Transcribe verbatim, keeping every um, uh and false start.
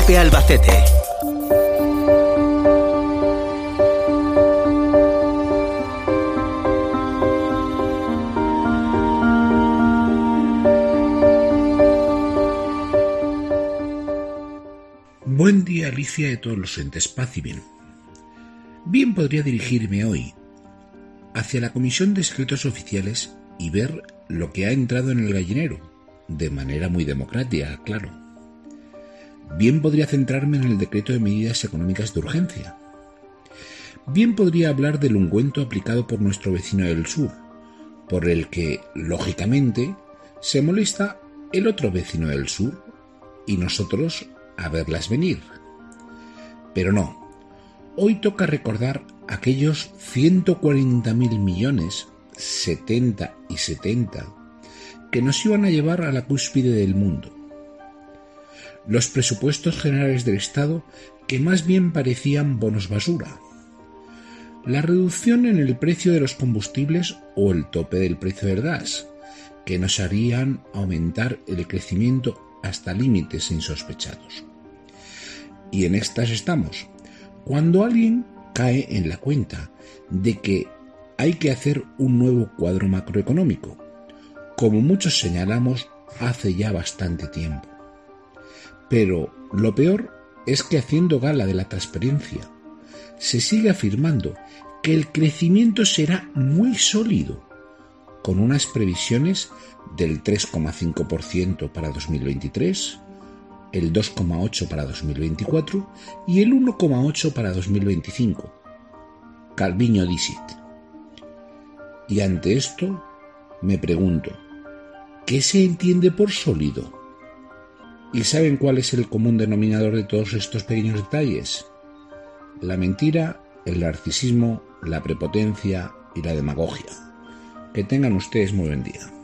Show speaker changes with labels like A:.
A: COPE Albacete.
B: Buen día, Alicia, de todos los entes, paz y bien. Bien podría dirigirme hoy hacia la Comisión de Secretos Oficiales y ver lo que ha entrado en el gallinero, de manera muy democrática, claro. Bien podría centrarme en el decreto de medidas económicas de urgencia. Bien podría hablar del ungüento aplicado por nuestro vecino del sur, por el que, lógicamente, se molesta el otro vecino del sur y nosotros a verlas venir. Pero no, hoy toca recordar aquellos ciento cuarenta mil millones, setenta y setenta, que nos iban a llevar a la cúspide del mundo. Los presupuestos generales del Estado que más bien parecían bonos basura. La reducción en el precio de los combustibles o el tope del precio del gas, que nos harían aumentar el crecimiento hasta límites insospechados. Y en estas estamos, cuando alguien cae en la cuenta de que hay que hacer un nuevo cuadro macroeconómico, como muchos señalamos hace ya bastante tiempo. Pero lo peor es que, haciendo gala de la transparencia, se sigue afirmando que el crecimiento será muy sólido, con unas previsiones del tres coma cinco por ciento para dos mil veintitrés, el dos coma ocho por ciento para dos mil veinticuatro y el uno coma ocho por ciento para dos mil veinticinco. Calviño dicit. Y ante esto me pregunto, ¿qué se entiende por sólido? ¿Y saben cuál es el común denominador de todos estos pequeños detalles? La mentira, el narcisismo, la prepotencia y la demagogia. Que tengan ustedes muy buen día.